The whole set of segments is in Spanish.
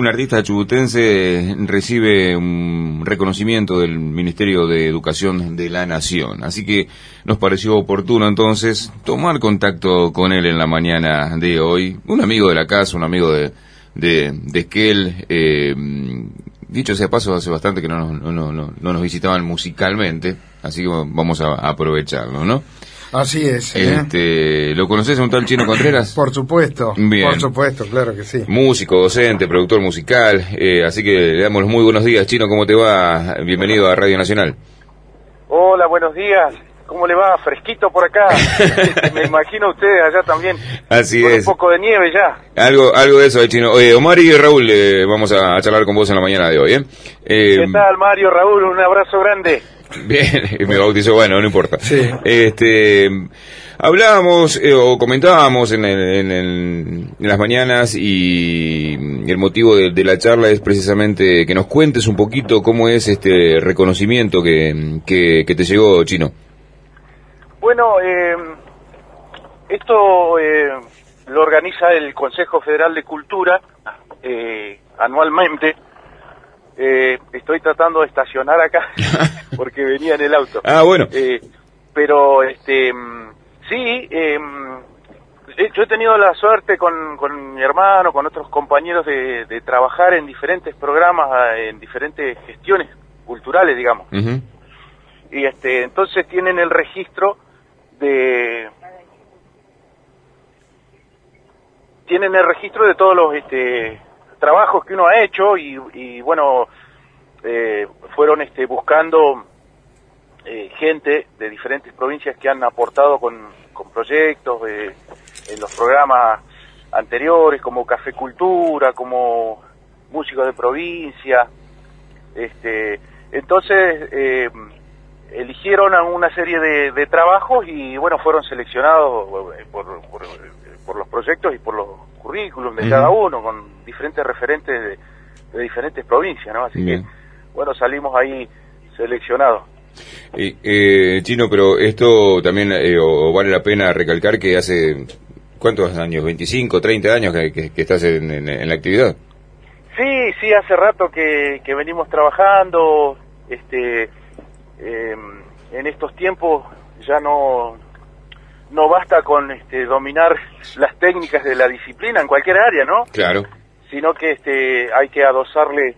Un artista chubutense recibe un reconocimiento del Ministerio de Educación de la Nación, así que nos pareció oportuno entonces tomar contacto con él en la mañana de hoy. Un amigo de la casa, un amigo de Esquel, dicho sea paso, hace bastante que no nos visitaban musicalmente, así que vamos a aprovecharlo, ¿no? Así es. ¿Lo conoces a un tal Chino Contreras? Por supuesto. Bien. Por supuesto, claro que sí. Músico, docente, productor musical, así que le damos los muy buenos días. Chino, ¿cómo te va? Bienvenido a Radio Nacional. Hola, buenos días. ¿Cómo le va? Fresquito por acá. Me imagino ustedes allá también. Así con es. Un poco de nieve ya. Algo de eso, Chino. Omar y Raúl, vamos a charlar con vos en la mañana de hoy, ¿Qué tal, Mario, Raúl? Un abrazo grande. Bien, me bautizó, bueno, no importa. Sí. Hablábamos o comentábamos en las mañanas y el motivo de la charla es precisamente que nos cuentes un poquito cómo es este reconocimiento que te llegó, Chino. Bueno, esto lo organiza el Consejo Federal de Cultura anualmente. Estoy tratando de estacionar acá porque venía en el auto. Ah, bueno. Pero sí, yo he tenido la suerte con mi hermano, con otros compañeros de trabajar en diferentes programas, en diferentes gestiones culturales, digamos. Uh-huh. Y entonces tienen el registro de todos los trabajos que uno ha hecho y bueno, fueron buscando gente de diferentes provincias que han aportado con proyectos en los programas anteriores, como Café Cultura, como Músicos de Provincia. Entonces eligieron a una serie de trabajos y bueno, fueron seleccionados por los proyectos y por los currículums de cada uno, con diferentes referentes de diferentes provincias, ¿no? Así Bien. que, bueno, salimos ahí seleccionados. Chino, pero esto también o vale la pena recalcar que hace, ¿cuántos años? ¿25, 30 años que estás en la actividad? Sí, hace rato que venimos trabajando, en estos tiempos ya no basta con dominar las técnicas de la disciplina en cualquier área, ¿no? Claro. Sino que hay que adosarle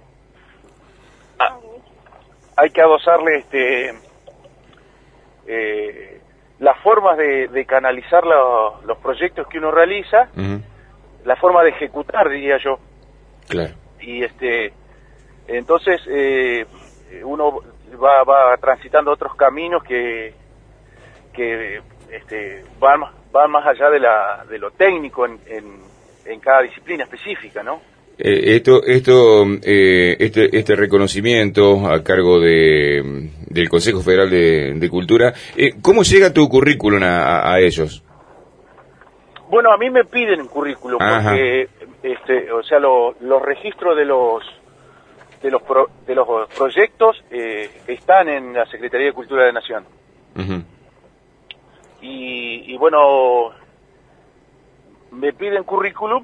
las formas de canalizar los proyectos que uno realiza, Uh-huh. la forma de ejecutar, diría yo. Claro. Y entonces uno va transitando otros caminos que van más allá de lo técnico en cada disciplina específica, ¿no? Este reconocimiento a cargo del Consejo Federal de Cultura, ¿cómo llega tu currículum a ellos? Bueno, a mí me piden un currículum. Ajá. Porque, o sea, los registros de los proyectos están en la Secretaría de Cultura de la Nación. Uh-huh. Y bueno, me piden currículum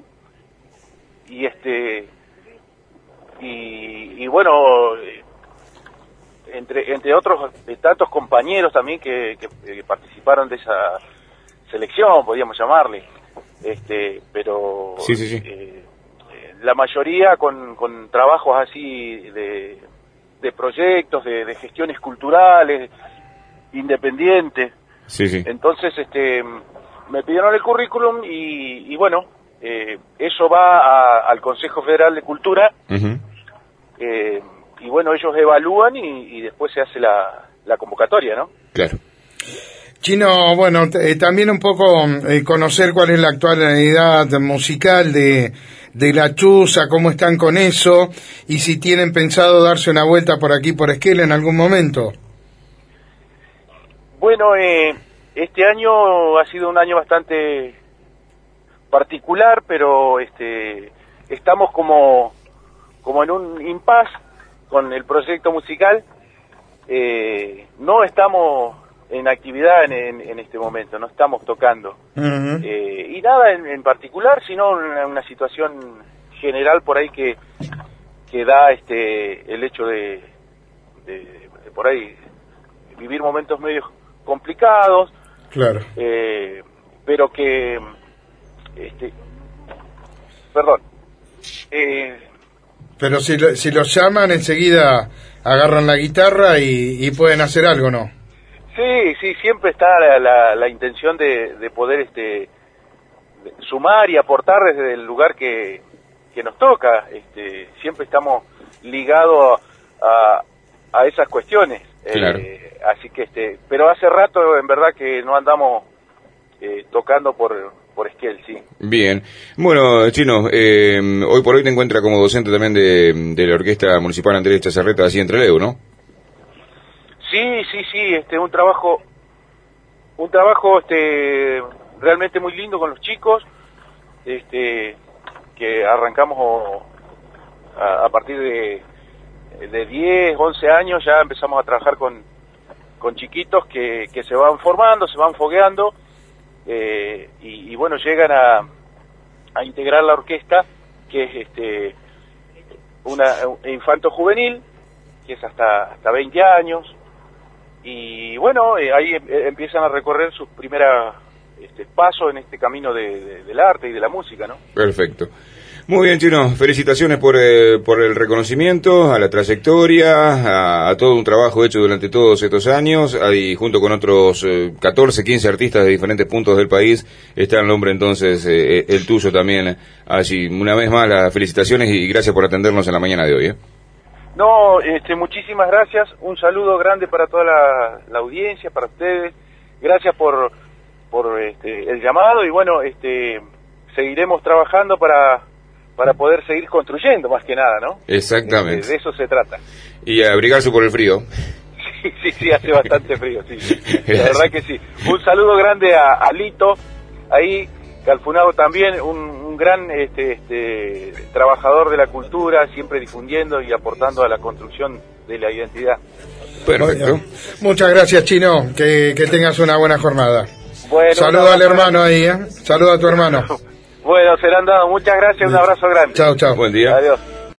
y bueno, entre otros tantos compañeros también que participaron de esa selección, podríamos llamarle, pero Sí. la mayoría con trabajos así de proyectos, de gestiones culturales independientes. Sí. Entonces me pidieron el currículum y bueno, eso va al Consejo Federal de Cultura. Uh-huh. Y bueno, ellos evalúan y después se hace la convocatoria, ¿no? Claro. Chino, bueno, también un poco conocer cuál es la actualidad musical de La Chuza, cómo están con eso, y si tienen pensado darse una vuelta por aquí, por Esquel, en algún momento. Bueno, este año ha sido un año bastante particular, pero estamos como en un impasse con el proyecto musical. No estamos en actividad en este momento, no estamos tocando. Uh-huh. Y nada en particular, sino una situación general por ahí que da el hecho de por ahí vivir momentos medios complicados, claro, pero que perdón, pero si los llaman enseguida agarran la guitarra y pueden hacer algo, ¿no? Sí, siempre está la intención de poder sumar y aportar desde el lugar que nos toca. Siempre estamos ligados a esas cuestiones. Claro. Así que pero hace rato en verdad que no andamos tocando por Esquel, sí. Bien. Bueno, Chino, hoy por hoy te encuentras como docente también de la Orquesta Municipal Andrés Chazarreta, así en Trelew, ¿no? Sí, un trabajo realmente muy lindo con los chicos, que arrancamos a partir de 10, 11 años, ya empezamos a trabajar con chiquitos que se van formando, se van fogueando, y bueno, llegan a integrar la orquesta, que es una infanto juvenil, que es hasta 20 años, y bueno, ahí empiezan a recorrer sus primeros pasos en este camino del arte y de la música, ¿no? Perfecto. Muy bien, Chino, felicitaciones por el reconocimiento, a la trayectoria, a todo un trabajo hecho durante todos estos años, y junto con otros 14, 15 artistas de diferentes puntos del país, está el nombre entonces, el tuyo también, allí. Una vez más, las felicitaciones y gracias por atendernos en la mañana de hoy. No, muchísimas gracias, un saludo grande para toda la audiencia, para ustedes, gracias por el llamado, y bueno, seguiremos trabajando para poder seguir construyendo, más que nada, ¿no? Exactamente. De eso se trata. Y abrigarse por el frío. Sí, hace bastante frío, sí. La verdad que sí. Un saludo grande a Lito, ahí, Calfunado también, un gran trabajador de la cultura, siempre difundiendo y aportando a la construcción de la identidad. Perfecto. Muchas gracias, Chino, que tengas una buena jornada. Bueno, saludo al hermano ahí, Saludo a tu hermano. Bueno, se le han dado. Muchas gracias, un abrazo grande. Chao. Buen día. Adiós.